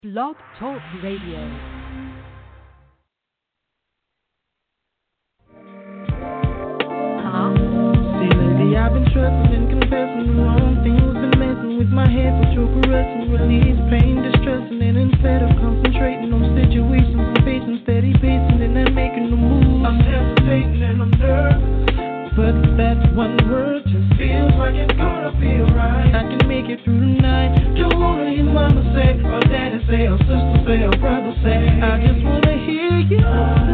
Blog Talk Radio. See, lately I've been trusting and confessing the wrong things, been messing with my head, but you're caressing, release pain, distressing, and instead of concentrating on situations I'm facing, steady pacing, and I'm making a move. I'm hesitating and I'm nervous, but that one word just feels like it's gonna be alright. I can make it through the night. Don't wanna hear mama say, or daddy say, or sister say, or brother say. I just wanna hear you.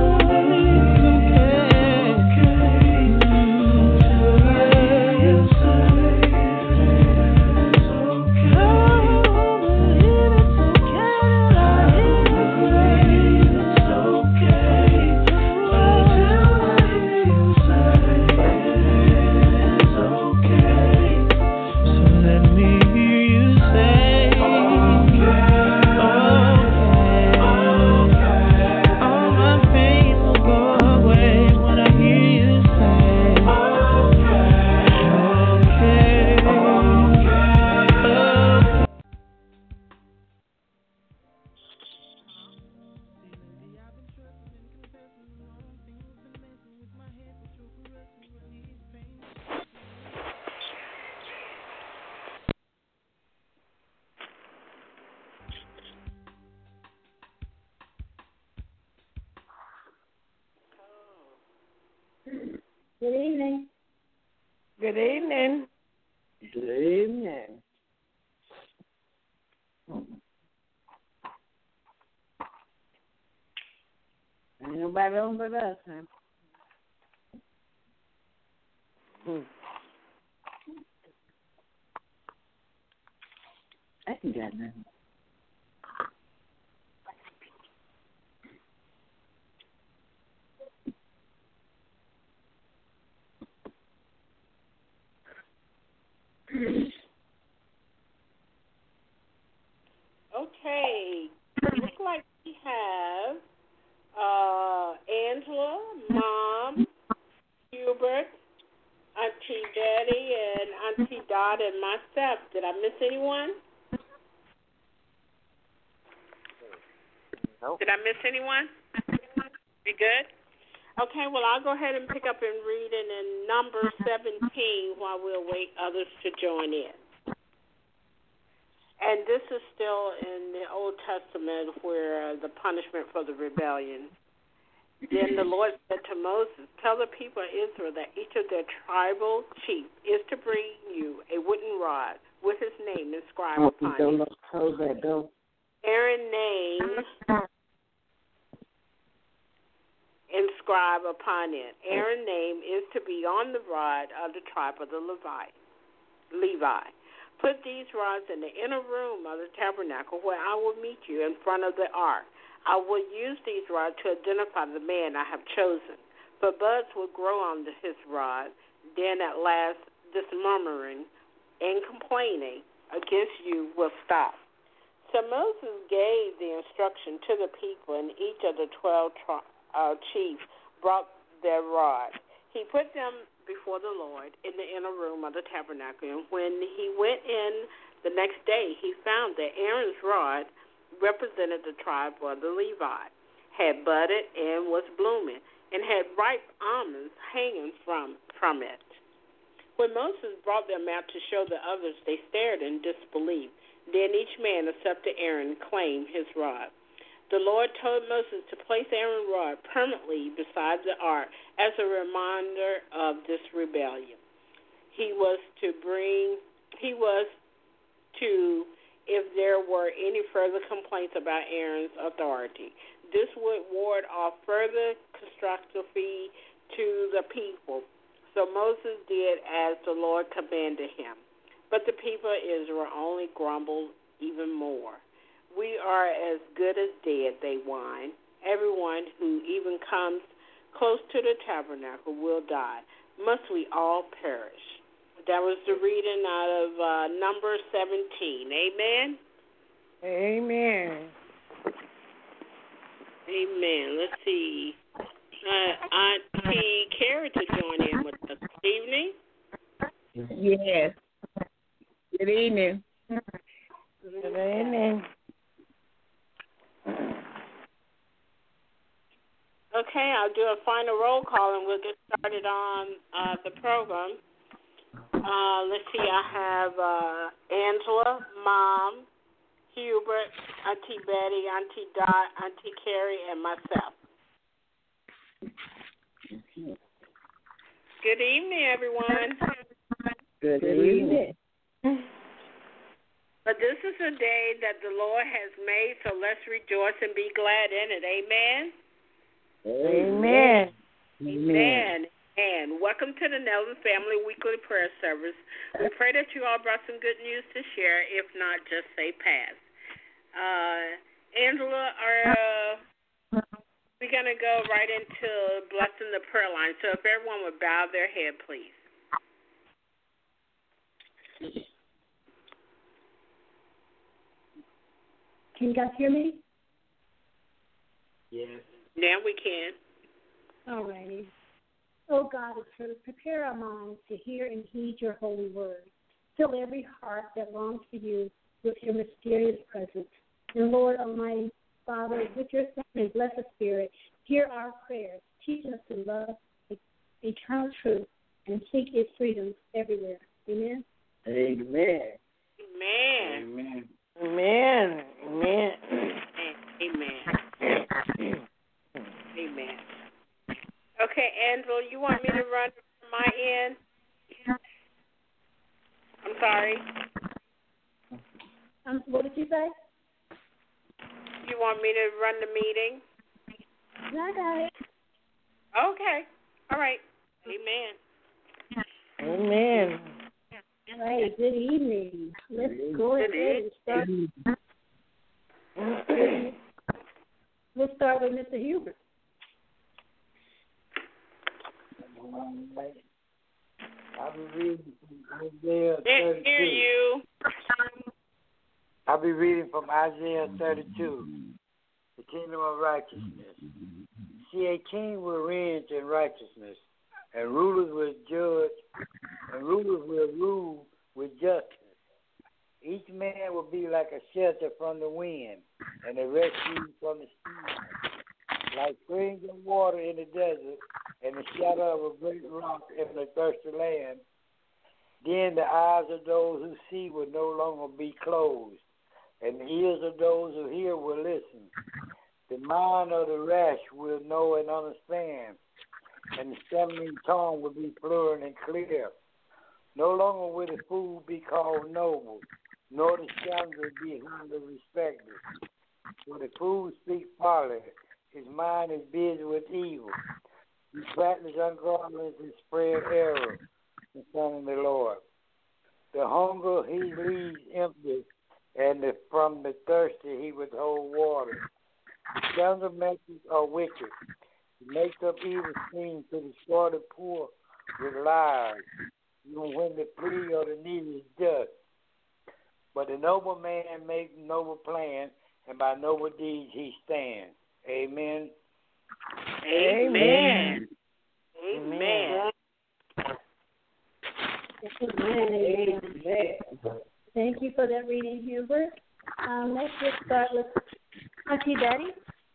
Good evening. Good evening. Good evening. Ain't nobody on but us, huh? I ain't got nothing. Okay. Looks like we have Angela, Mom, Hubert, Auntie Daddy, and Auntie Dot, and myself. Did I miss anyone? Nope. Did I miss anyone? We good? Okay, well, I'll go ahead and pick up and read it in number 17 while we'll wait others to join in. And this is still in the Old Testament where the punishment for the rebellion. Then the Lord said to Moses, tell the people of Israel that each of their tribal chiefs is to bring you a wooden rod with his name inscribed upon it. Aaron's name inscribed upon it. Aaron's name is to be on the rod of the tribe of the Levi. Put these rods in the inner room of the tabernacle where I will meet you in front of the ark. I will use these rods to identify the man I have chosen. But buds will grow on his rod. Then at last this murmuring and complaining against you will stop. So Moses gave the instruction to the people, and each of the 12 chiefs brought their rods. He put them before the Lord in the inner room of the tabernacle. And when he went in the next day, he found that Aaron's rod represented the tribe of the Levi, had budded and was blooming, and had ripe almonds hanging from it. When Moses brought them out to show the others, they stared in disbelief. Then each man except Aaron claimed his rod. The Lord told Moses to place Aaron's rod permanently beside the ark as a reminder of this rebellion. He was to, if there were any further complaints about Aaron's authority, this would ward off further catastrophe to the people. So Moses did as the Lord commanded him. But the people of Israel only grumbled even more. We are as good as dead, they whine. Everyone who even comes close to the tabernacle will die. Must we all perish? That was the reading out of number 17. Amen? Amen. Amen. Let's see. Auntie Carrie to join in with us this evening. Yes. Good evening. Good evening. Okay, I'll do a final roll call and we'll get started on the program. Let's see, I have Angela, Mom, Hubert, Auntie Betty, Auntie Dot, Auntie Carrie, and myself. Good evening, everyone. Good evening. But this is a day that the Lord has made, so let's rejoice and be glad in it. Amen? Amen. Amen. And welcome to the Nelson Family Weekly Prayer Service. We pray that you all brought some good news to share. If not, just say pass. Angela, we're going to go right into blessing the prayer line. So if everyone would bow their head, please. Can you guys hear me? Yes. Now we can. All righty. Oh God, prepare our minds to hear and heed your holy word. Fill every heart that longs for you with your mysterious presence. And Lord Almighty, Father, with your Son and blessed Spirit, hear our prayers. Teach us to love eternal truth and seek its freedom everywhere. Amen? Amen. Amen. Amen. Amen. Amen. Amen. Okay, Angela, you want me to run from my end? I'm sorry. What did you say? You want me to run the meeting? No, I got it. Okay. All right. Amen. Amen. All right, good evening. Let's go ahead and start. We'll start with Mr. Hubert. I'll be reading from Isaiah 32. Hear you. I'll be reading from Isaiah 32, the kingdom of righteousness. See, a king will reign in righteousness, and rulers will judge, and rulers will rule with justice. Each man will be like a shelter from the wind, and a refuge from the sea, like springs of water in the desert, and the shadow of a great rock in a thirsty land. Then the eyes of those who see will no longer be closed, and the ears of those who hear will listen. The mind of the rash will know and understand, and the stammering tongue will be fluent and clear. No longer will the fool be called noble, nor the scoundrel be highly respected. For the fool speaks folly, his mind is busy with evil. He practices ungodliness and spread error concerning the Lord. The hunger he leaves empty, and from the thirsty he withhold water. The scoundrel makers are wicked. He makes up evil schemes to destroy the poor with lies, even when the plea of the needy is just. But the noble man makes noble plan, and by noble deeds he stands. Amen. Amen. Amen. Amen. Thank you for that reading, Hubert. Let's just start with Auntie Betty.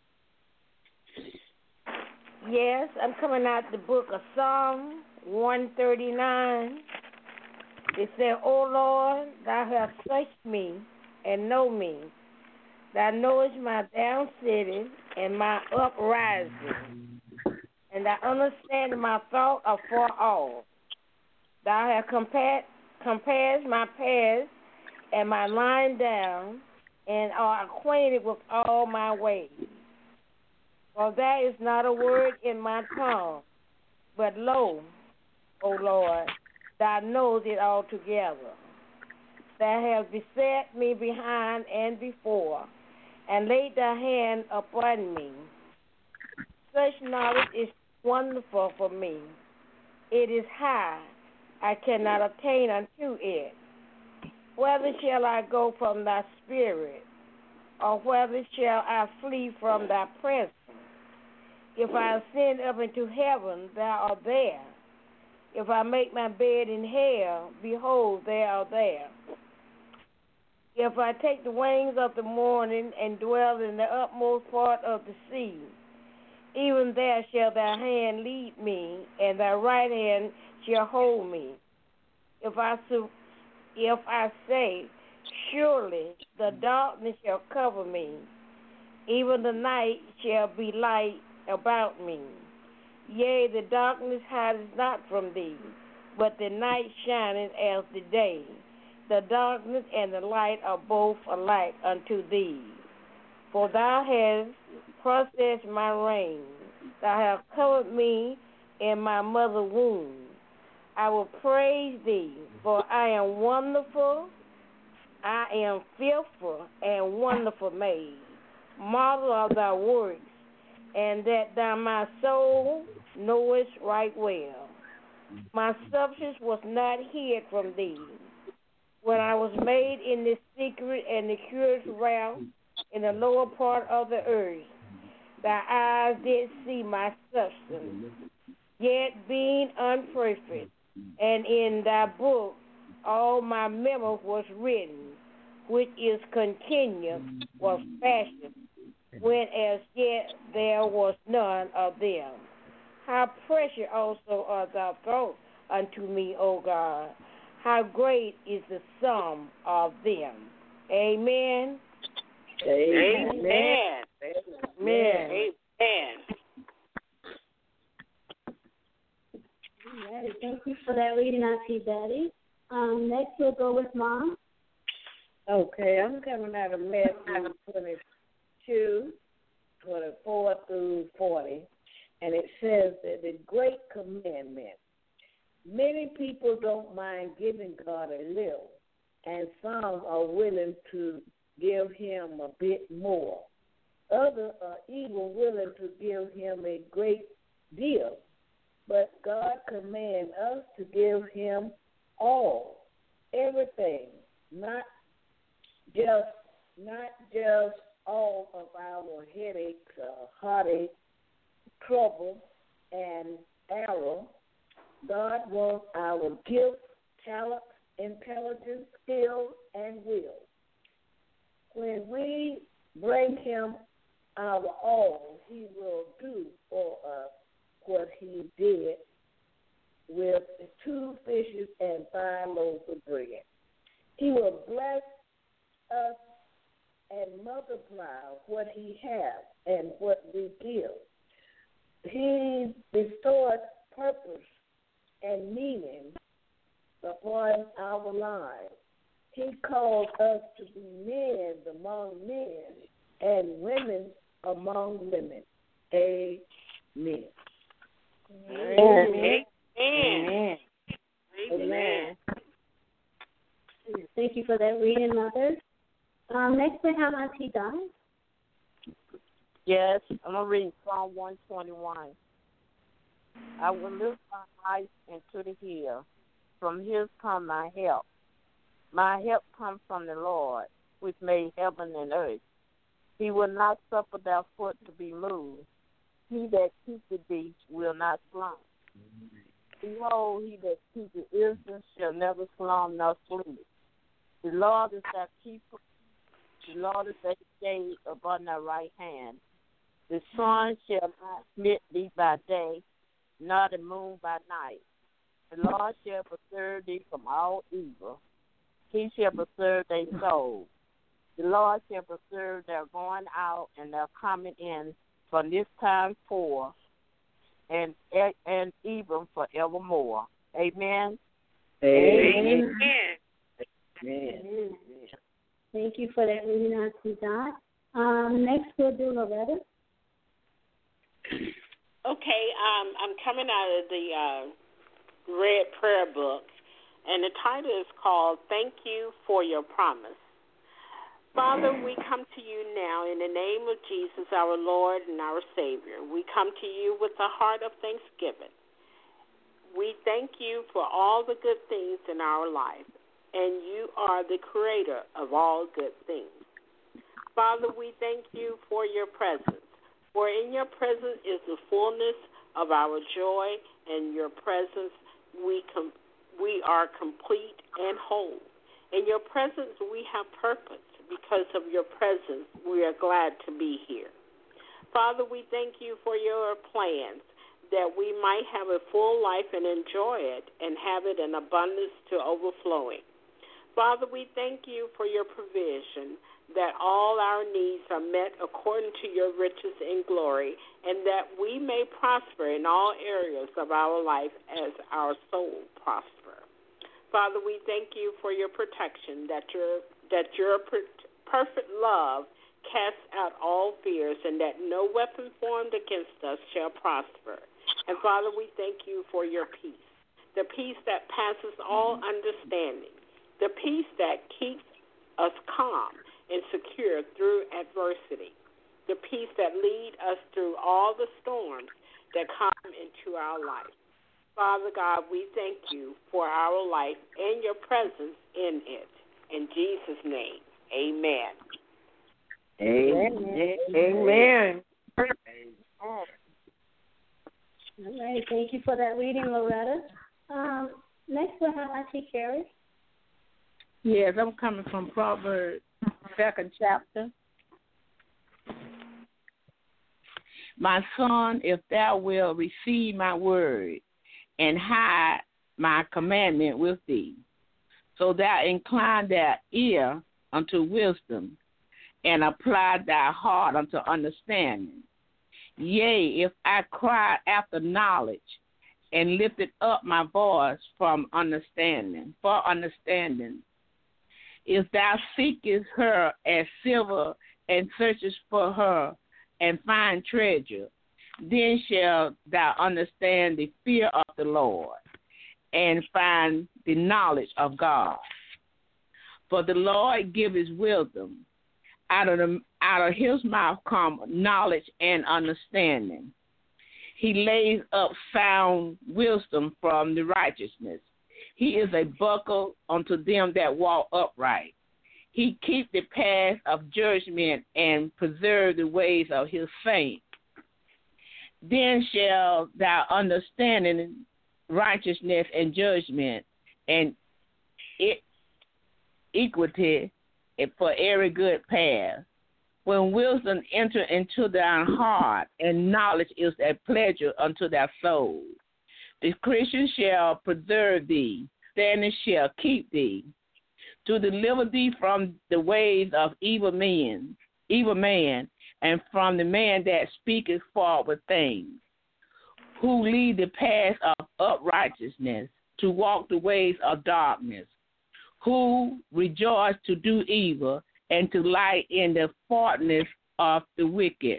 Yes, I'm coming out the book of Psalm 139. It said, O Lord, thou hast searched me and know me. Thou knowest my down sitting and my uprising, and thou understandest my thought afar off. Thou hast compared my paths and my lying down, and art acquainted with all my ways. For there is not a word in my tongue, but lo, O Lord, thou knowest it altogether. Thou hast beset me behind and before, and laid thy hand upon me. Such knowledge is wonderful for me. It is high, I cannot attain unto it. Whether shall I go from thy spirit, or whether shall I flee from thy presence? If I ascend up into heaven, thou art there. If I make my bed in hell, behold, thou art there. If I take the wings of the morning and dwell in the utmost part of the sea, Even there shall thy hand lead me, and thy right hand shall hold me. If I say, surely the darkness shall cover me, even the night shall be light about me. Yea, the darkness hideth not from thee, but the night shineth as the day. The darkness and the light are both alike unto thee. For thou hast processed my reign. Thou hast covered me in my mother's womb. I will praise thee, for I am wonderful. I am fearful and wonderful made. Marvel of thy works, and that thou my soul knowest right well. My substance was not hid from thee, when I was made in the secret and the curious realm in the lower part of the earth. Thy eyes did see my substance, yet being unperfect, and in thy book all my memory was written, which is continued, was fashioned, when as yet there was none of them. How precious also are thy thoughts unto me, O God. How great is the sum of them. Amen. Amen. Amen. Amen. All right, thank you for that reading, Auntie Betty. Next, we'll go with Mom. Okay, I'm coming out of Matthew 22:24 through 40, and it says that the great commandment. Many people don't mind giving God a little, and some are willing to give him a bit more. Others are even willing to give him a great deal. But God commands us to give him all, everything, not just all of our headaches, heartache, trouble, and error. God wants our gifts, talent, intelligence, skill, and will. When we bring him our all, he will do for us what he did with the 2 fishes and 5 loaves of bread. He will bless us and multiply what he has and what we give. He bestowed purpose and meaning upon our lives. He calls us to be men among men and women among women. Amen. Amen. Amen. Amen. Thank you for that reading, Mother. Next, we have Auntie Donna. Yes, I'm going to read Psalm 121. I will lift my eyes into the hill. From his come my help. My help comes from the Lord, which made heaven and earth. He will not suffer thy foot to be moved. He that keepeth thee will not slumber. Behold, he that keepeth Israel shall never slumber nor sleep. The Lord is thy keeper. The Lord is thy shade upon thy right hand. The sun shall not smite thee by day, nor the moon by night. The Lord shall preserve thee from all evil. He shall preserve thy soul. The Lord shall preserve their going out and their coming in from this time forth and even forevermore. Amen. Amen. Amen. Thank you for that reading, Auntie Dot. Next, we'll do Loretta. Okay, I'm coming out of the Red Prayer Book, and the title is called Thank You for Your Promise. Father, we come to you now in the name of Jesus, our Lord and our Savior. We come to you with a heart of thanksgiving. We thank you for all the good things in our life, and you are the creator of all good things. Father, we thank you for your presence, for in your presence is the fullness of our joy, and your presence we are complete and whole. In your presence we have purpose. Because of your presence, we are glad to be here. Father, we thank you for your plans, that we might have a full life and enjoy it and have it in abundance to overflowing. Father, we thank you for your provision, that all our needs are met according to your riches in glory, and that we may prosper in all areas of our life as our soul prosper. Father, we thank you for your protection, that your perfect love casts out all fears, and that no weapon formed against us shall prosper. And Father, we thank you for your peace, the peace that passes all understanding, the peace that keeps us calm and secure through adversity, the peace that leads us through all the storms that come into our life. Father God, we thank you for our life and your presence in it. In Jesus' name, amen. Amen. Amen. All right. Thank you for that reading, Loretta. Next, we'll have Auntie Carrie. Yes, I'm coming from Proverbs, 2nd chapter. My son, if thou wilt receive my word and hide my commandment with thee, so thou incline thy ear unto wisdom and apply thy heart unto understanding. Yea, if I cry after knowledge and lifted up my voice for understanding, if thou seekest her as silver and searchest for her and find treasure, then shalt thou understand the fear of the Lord and find the knowledge of God. For the Lord giveth wisdom. Out of his mouth come knowledge and understanding. He lays up sound wisdom from the righteousness. He is a buckler unto them that walk upright. He keep the path of judgment and preserve the ways of his saints. Then shall thou understand in righteousness and judgment and equity for every good path. When wisdom enter into thy heart, and knowledge is a pleasure unto thy soul, the Christian shall preserve thee, standing shall keep thee, to deliver thee from the ways of evil man, and from the man that speaketh forward things, who lead the path of uprightness, to walk the ways of darkness, who rejoice to do evil and to lie in the faultiness of the wicked,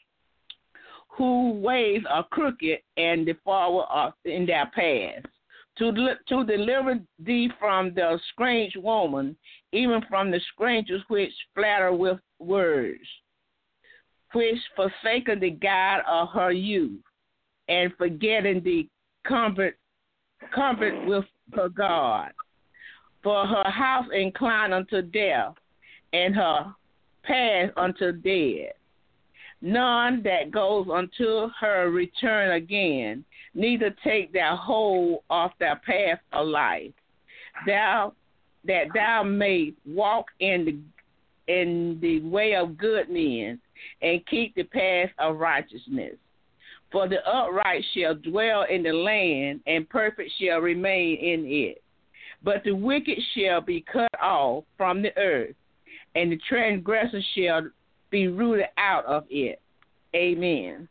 whose ways are crooked and the forward are in their paths, to deliver thee from the strange woman, even from the strangers which flatter with words, which forsaken the God of her youth, and forgetting the comfort with her God. For her house inclined unto death, and her path unto death. None that goes unto her return again, neither take thy hold off thy path of life, that thou mayst walk in the way of good men, and keep the path of righteousness. For the upright shall dwell in the land, and perfect shall remain in it. But the wicked shall be cut off from the earth, and the transgressor shall be rooted out of it. Amen.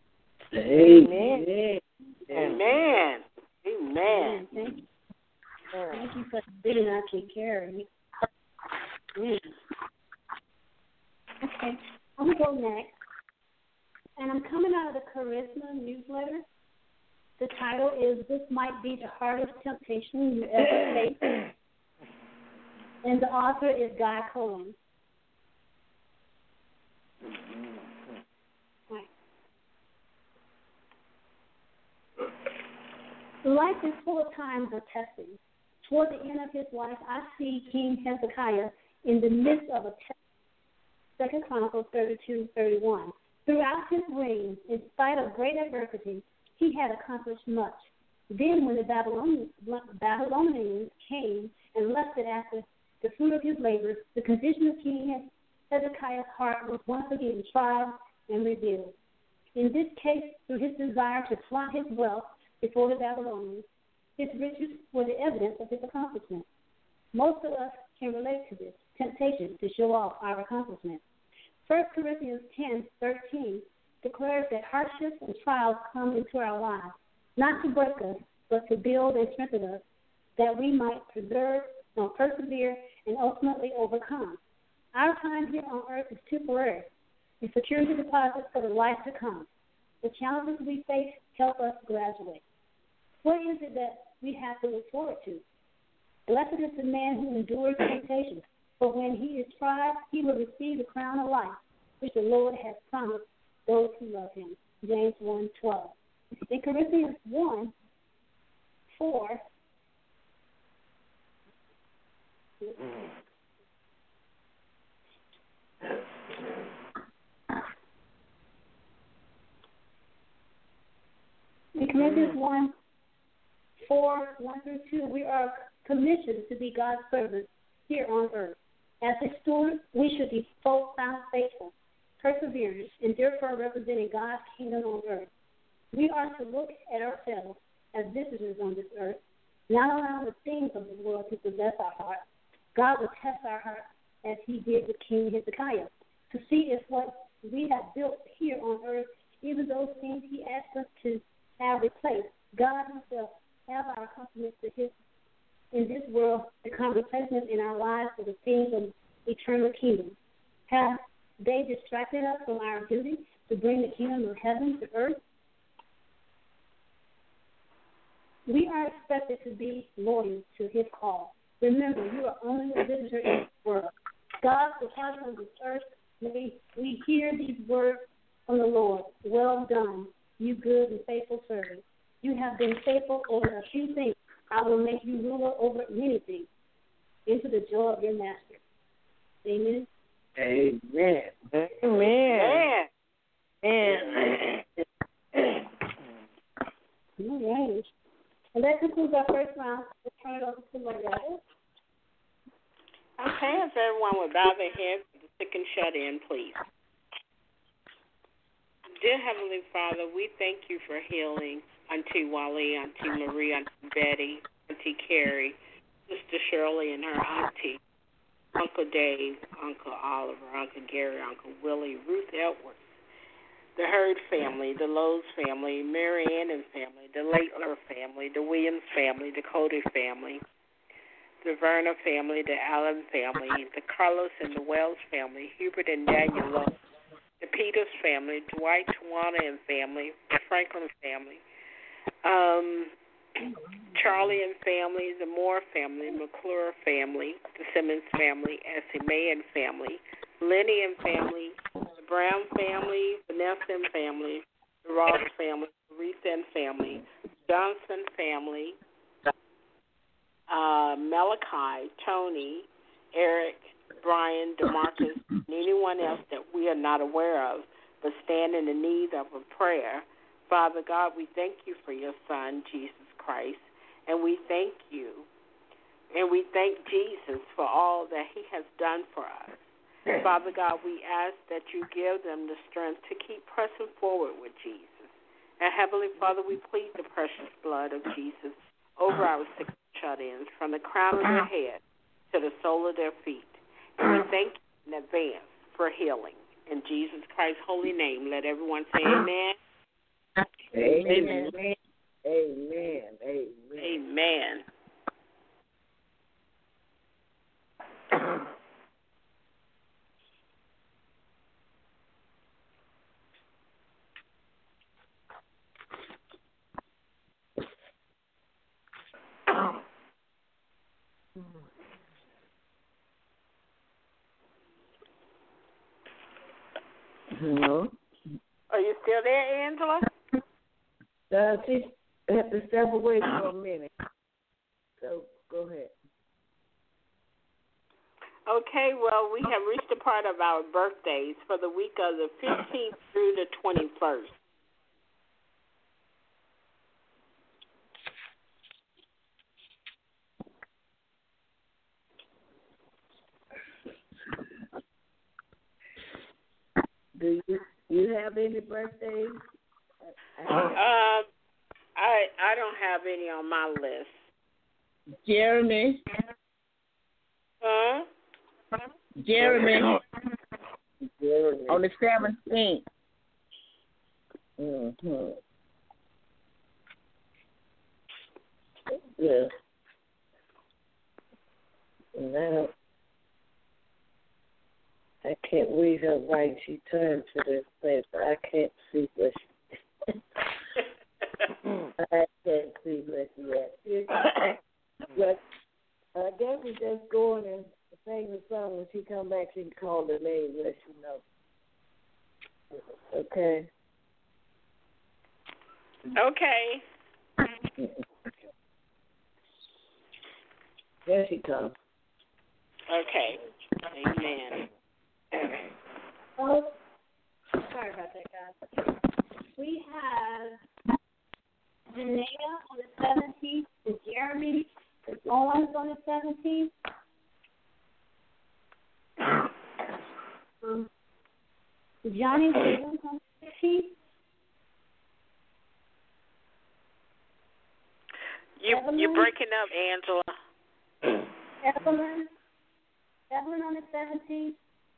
Amen. Amen. Amen. Thank you for reading, Auntie Carrie. Okay, I'm going to go next. And I'm coming out of the Charisma newsletter. The title is This Might Be the Hardest Temptation You Ever Faced. And the author is Guy Cohen. Right. Life is full of times of testing. Toward the end of his life, I see King Hezekiah in the midst of a test. 2 Chronicles 32:31. Throughout his reign, in spite of great adversity, he had accomplished much. Then when the Babylonians came and lusted after the fruit of his labors, the condition of King Hezekiah's heart was once again tried, and revealed. In this case, through his desire to flaunt his wealth before the Babylonians, his riches were the evidence of his accomplishment. Most of us can relate to this temptation to show off our accomplishments. 1 Corinthians 10:13 declares that hardships and trials come into our lives, not to break us, but to build and strengthen us, that we might persevere, and ultimately overcome. Our time here on earth is temporary, a security deposit for the life to come. The challenges we face help us graduate. What is it that we have to look forward to? Blessed is the man who endures temptation, for when he is tried, he will receive the crown of life, which the Lord has promised those who love him. James 1:12. In Corinthians 1:4, in Corinthians 1:4-1-2, we are commissioned to be God's servants here on earth. As a steward, we should be found faithful, perseverance, and therefore representing God's kingdom on earth. We are to look at ourselves as visitors on this earth, not allow the things of the world to possess our hearts. God will test our hearts as he did with King Hezekiah, to see if what we have built here on earth, even those things he asked us to have replaced, God himself have our accomplishments to his in this world, the conversations in our lives for the things of eternal kingdom. Have they distracted us from our duty to bring the kingdom of heaven to earth? We are expected to be loyal to his call. Remember, you are only a visitor in this world. God will have on this earth. May we hear these words from the Lord. Well done, you good and faithful servant. You have been faithful over a few things. I will make you ruler over many things. Into the joy of your master. Amen. Amen. Amen. Amen. All right. And that concludes our first round. We'll turn it over to Loretta. Okay, if everyone would bow their heads for the sick and shut in, please. Dear Heavenly Father, we thank you for healing Auntie Wally, Auntie Marie, Auntie Betty, Auntie Carrie, Sister Shirley and her auntie, Uncle Dave, Uncle Oliver, Uncle Gary, Uncle Willie, Ruth Edwards, the Hurd family, the Lowe's family, Mary Ann and family, the Laitler family, the Williams family, the Cody family, the Verna family, the Allen family, the Carlos and the Wells family, Hubert and Daniel Lowe, the Peters family, Dwight, Tawana and family, the Franklin family, Charlie and family, the Moore family, McClure family, the Simmons family, Essie May and family, Lenny and family, the Brown family, Vanessa and family, the Ross family, Rita and family, Johnson family, Malachi, Tony, Eric, Brian, DeMarcus, and anyone else that we are not aware of, but stand in the need of a prayer. Father God, we thank you for your Son, Jesus Christ, and we thank you, and we thank Jesus for all that he has done for us. Father God, we ask that you give them the strength to keep pressing forward with Jesus. And Heavenly Father, we plead the precious blood of Jesus over our sick shut-ins, from the crown of their head to the sole of their feet. And we thank you in advance for healing. In Jesus Christ's holy name, let everyone say amen. Amen. Amen. Amen. Amen. No. Are you still there, Angela? She had to step away for a minute. So go ahead. Okay, well, we have reached the part of our birthdays for the week of the 15th through the 21st. Do You have any birthdays? I don't have any on my list. Jeremy. Huh? Jeremy. On the 17th. Mm-hmm. Yeah. Now, I can't read her right. She turned to this place, but I can't see what she I can't see what she at. But I guess we just go in and sing the song. When she come back, she can call the name, let you know. Okay? Okay. There she comes. Okay. Amen. Oh, sorry about that, guys. We have Janaea on the 17th, and Jeremy Owens on the 17th. Johnny Williams on the 15th. You're breaking up, Angela. Evelyn on the 17th.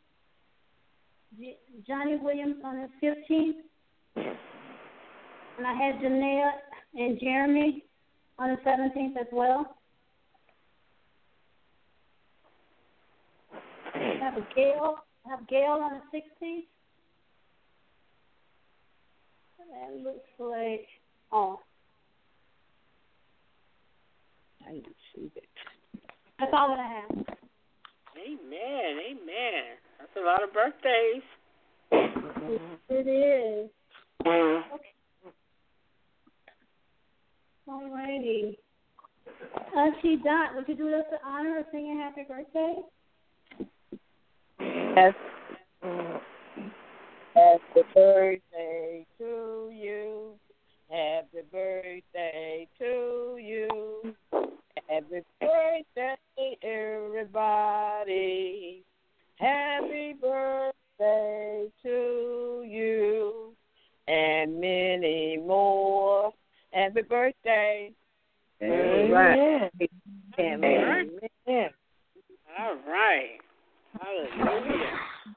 Johnny Williams on the 15th. And I had Janaea and Jeremy on the 17th as well. I have Gail on the 16th. That looks like, I didn't see that. That's all that I have. Amen. That's a lot of birthdays. It is. Okay. All righty. Auntie Dot, would you do us the honor of singing happy birthday? Yes. Happy birthday to you. Happy birthday to you. Happy birthday, everybody. Happy birthday to you. And many more. Happy birthday. Amen. Amen. All right. Hallelujah.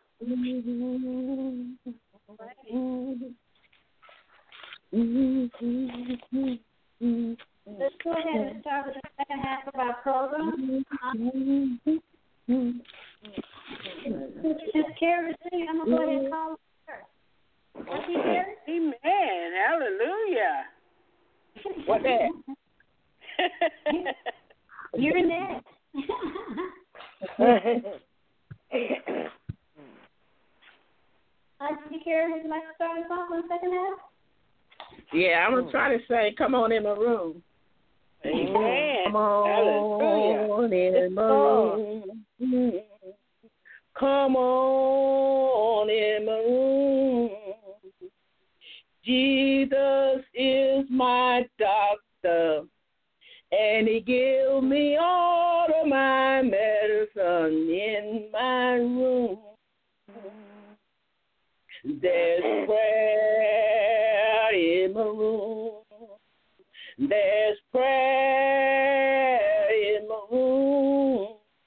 Let's go ahead and start with the second half of our program. Since Carrie's singing, I'm going to go ahead and call her. Auntie Carrie? Amen. Hallelujah. What that? You're next. Auntie Carrie, would you like to start us off on the second half? Yeah, I'm going to try to say, come on in my room. Amen. Come on in my room. Come on in my room. Jesus is my doctor, and he gives me all of my medicine in my room. There's prayer in my room. There's prayer in my room.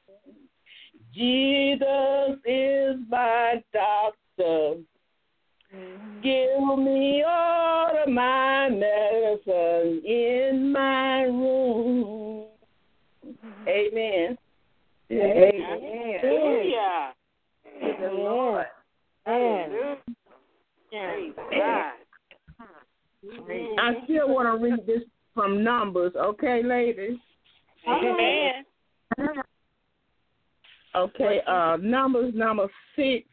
Jesus is my doctor. Give me all of my medicine in my room. Amen. Amen. Hallelujah. Praise the Lord. Hallelujah. Praise God. I still want to read this from Numbers, okay, ladies? Amen. Okay, Numbers number 6.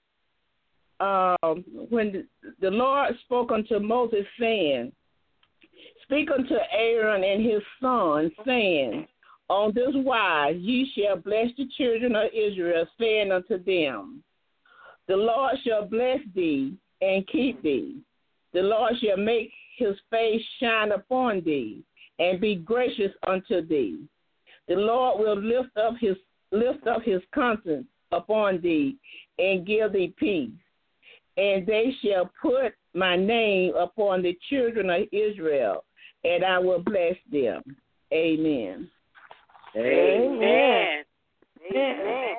When the Lord spoke unto Moses, saying, Speak unto Aaron and his sons, saying, On this wise ye shall bless the children of Israel, saying unto them, The Lord shall bless thee and keep thee. The Lord shall make his face shine upon thee and be gracious unto thee. The Lord will lift up his countenance upon thee and give thee peace. and they shall put my name upon the children of Israel, and I will bless them. Amen. Amen. Amen.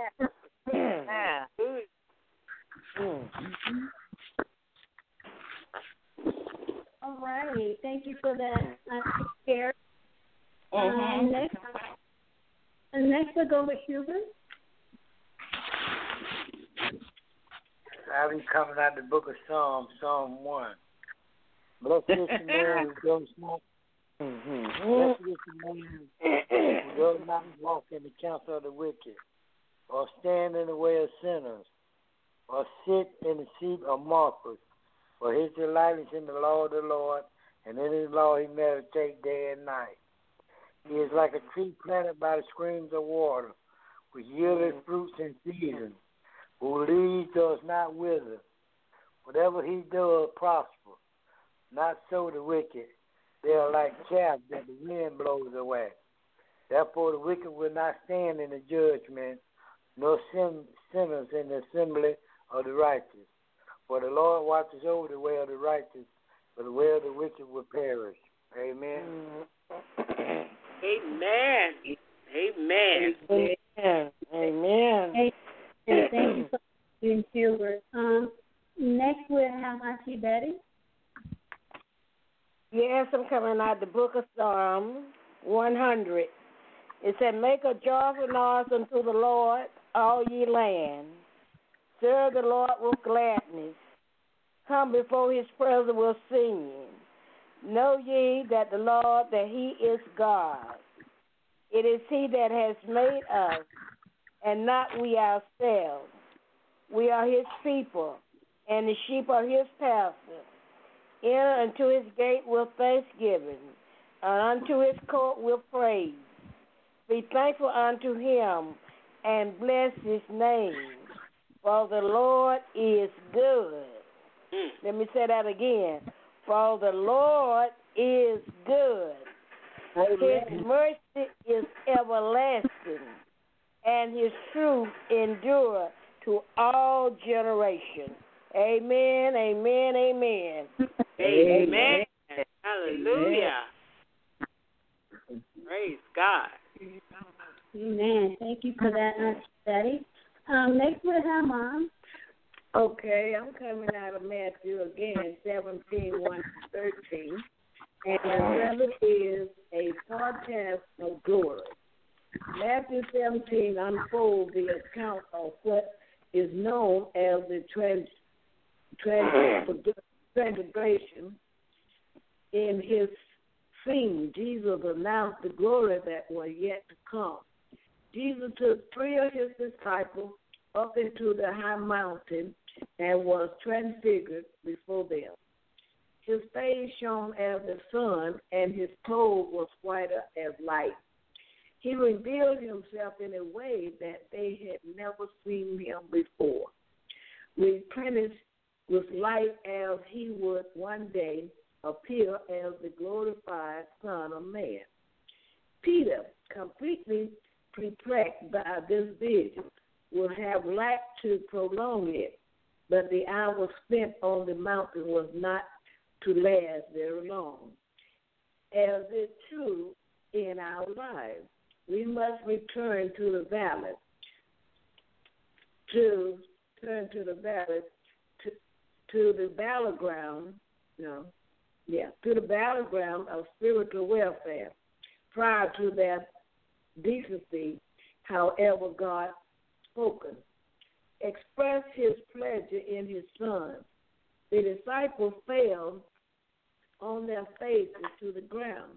All righty. Thank you for that share. Next we'll go with Hubert. I'll be coming out the book of Psalms, Psalm 1. Blessed is the man who does not. Blessed is the man who does not walk in the counsel of the wicked, or stand in the way of sinners, or sit in the seat of mockers. For his delight is in the law of the Lord, and in his law he meditates day and night. He is like a tree planted by the streams of water, which yieldeth fruits in season, whose leaves does not wither. Whatever he does prosper. Not so the wicked. They are like chaff that the wind blows away. Therefore the wicked will not stand in the judgment, nor sinners in the assembly of the righteous. For the Lord watches over the way of the righteous, but the way of the wicked will perish. Amen. Amen. Amen. Amen. Amen. Thank you for being Hubert. Next we'll have Auntie Betty. Yes, I'm coming out the book of Psalms 100. It said, make a joyful noise unto the Lord, all ye land. Serve the Lord with gladness. Come before his presence with singing. Know ye that the Lord, that he is God. It is he that has made us, and not we ourselves. We are his people, and the sheep are his pasture. Enter unto his gate with thanksgiving, and unto his court with praise. Be thankful unto him, and bless his name. For the Lord is good. Let me say that again. For the Lord is good. His mercy is everlasting, and his truth endure to all generations. Amen, amen, amen. Amen. Hallelujah. Praise God. Amen. Thank you for that, Auntie Betty. Next we'll have Mom. Okay, I'm coming out of Matthew again, 17:1-13. And the letter is a foretaste of glory. Matthew 17 unfolds the account of what is known as the transfiguration. In his scene, Jesus announced the glory that was yet to come. Jesus took 3 of his disciples up into the high mountain and was transfigured before them. His face shone as the sun, and his clothes was whiter as light. He revealed himself in a way that they had never seen him before, replenished with light as he would one day appear as the glorified Son of Man. Peter, completely perplexed by this vision, would have liked to prolong it, but the hour spent on the mountain was not to last very long. As is true in our lives, we must return to the valley, to the battleground of spiritual welfare. Prior to that decency, however, God spoken, expressed his pleasure in his Son. The disciples fell on their faces to the ground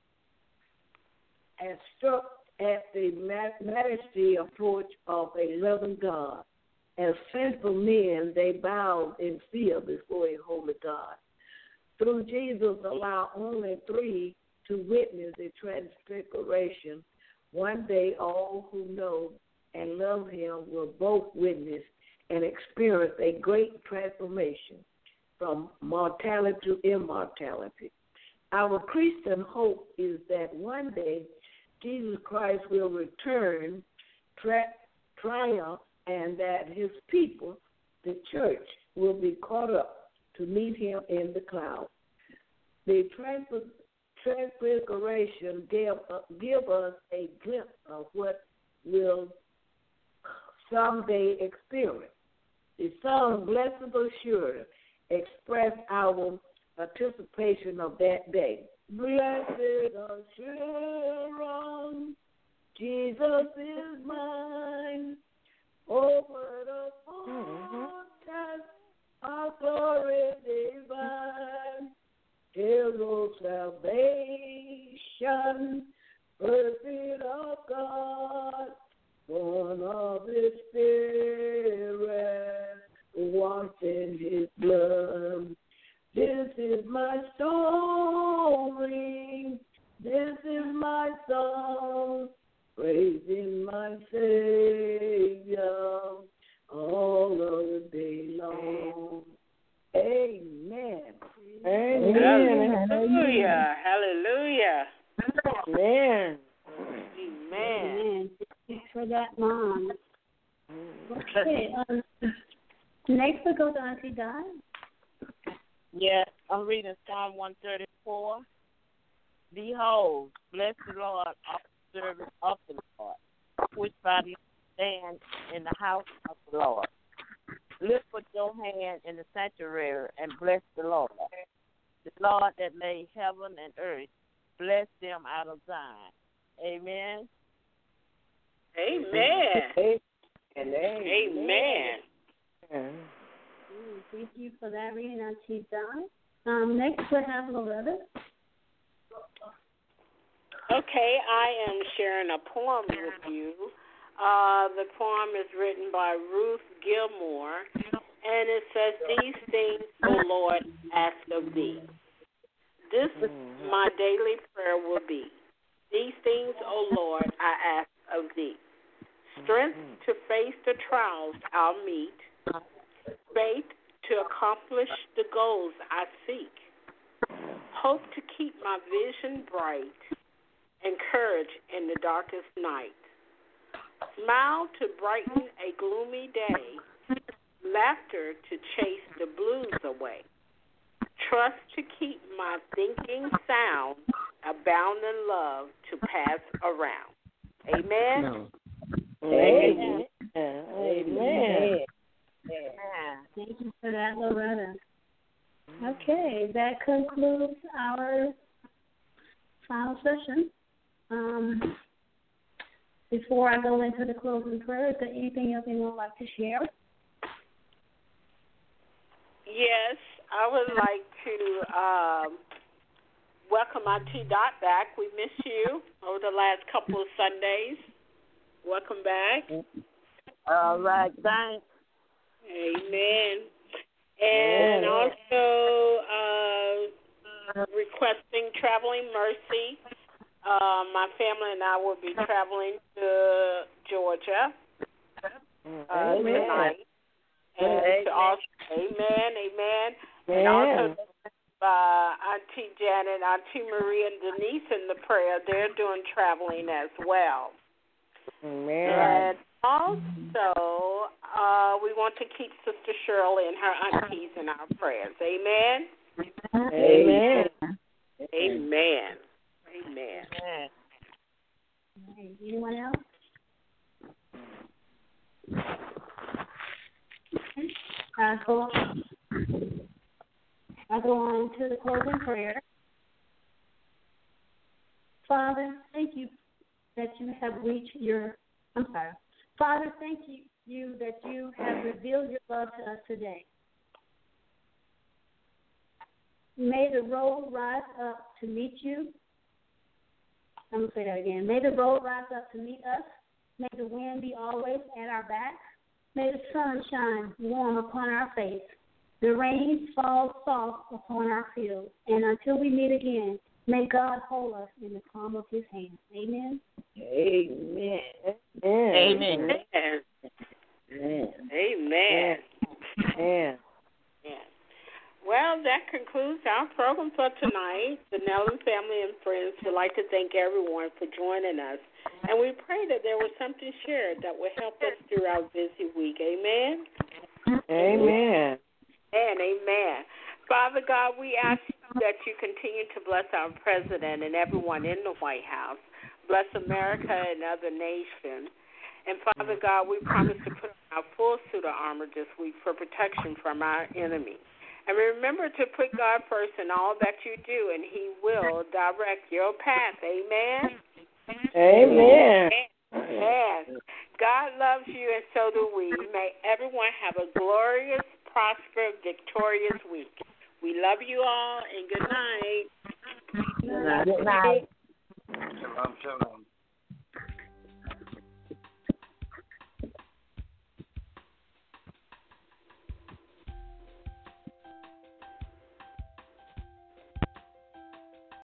and struck at the majesty approach of a loving God. As sinful men, they bowed in fear before a holy God. Through Jesus, allow only 3 to witness the transfiguration. One day, all who know and love him will both witness and experience a great transformation from mortality to immortality. Our Christian hope is that one day Jesus Christ will return, triumph, and that his people, the church, will be caught up to meet him in the clouds. The transfiguration give us a glimpse of what we'll someday experience. The song Blessed Assurance express our anticipation of that day. Blessed assurance, Jesus is mine. Over the fortress of glory divine, hero salvation, perfect of God, born of His Spirit, washed in His blood. This is my story, this is my song, praising my Savior all of the day long. Amen. Amen. Hallelujah. Hallelujah. Amen. Amen. Thank you for that, Mom. Okay. Next we go to Auntie Di. Yes, I'm reading Psalm 134. Behold, bless the Lord, all the servants of the Lord, which by the stand in the house of the Lord. Lift up your hand in the sanctuary and bless the Lord. The Lord that made heaven and earth, bless them out of Zion. Amen. Amen. Amen. Thank you for that reading, Auntie Di. Next we have Loretta. Okay, I am sharing a poem with you. The poem is written by Ruth Gilmore, and it says, "These things, O Lord, ask of thee." This is my daily prayer will be. These things, O Lord, I ask of thee. Strength to face the trials I'll meet. Faith to accomplish the goals I seek. Hope to keep my vision bright. And courage in the darkest night. Smile to brighten a gloomy day. Laughter to chase the blues away. Trust to keep my thinking sound. Abound in love to pass around. Amen? Amen. Amen. Thank you for that, Loretta. Okay, that concludes our final session. Before I go into the closing prayer, is there anything else you would like to share? Yes, I would like to welcome Auntie Dot back. We miss you over the last couple of Sundays. Welcome back. All right, thanks. Amen. And also requesting traveling mercy. My family and I will be traveling to Georgia tonight. And also, amen. And also Auntie Janet, Auntie Marie, and Denise in the prayer. They're doing traveling as well. Amen. And also, we want to keep Sister Shirley and her aunties in our prayers. Amen? Amen. Amen. Amen. Anyone else? I'll go on to the closing prayer. Father, thank you that you have reached Father, thank you that you have revealed your love to us today. May the road rise up to meet you. I'm going to say that again. May the road rise up to meet us. May the wind be always at our back. May the sun shine warm upon our face. The rain fall soft upon our fields. And until we meet again, may God hold us in the palm of his hand. Amen. Amen. Amen. Amen. Amen. Well, that concludes our program for tonight. The Nellen family and friends would like to thank everyone for joining us. And we pray that there was something shared that will help us through our busy week. Amen? Amen. Amen. Father God, we ask that you continue to bless our president and everyone in the White House. Bless America and other nations. And Father God, we promise to put on our full suit of armor this week for protection from our enemies. And remember to put God first in all that you do, and he will direct your path. Amen? Amen. Yes. God loves you, and so do we. May everyone have a glorious, prosperous, victorious week. We love you all, and good night. Good night. Shalom, shalom.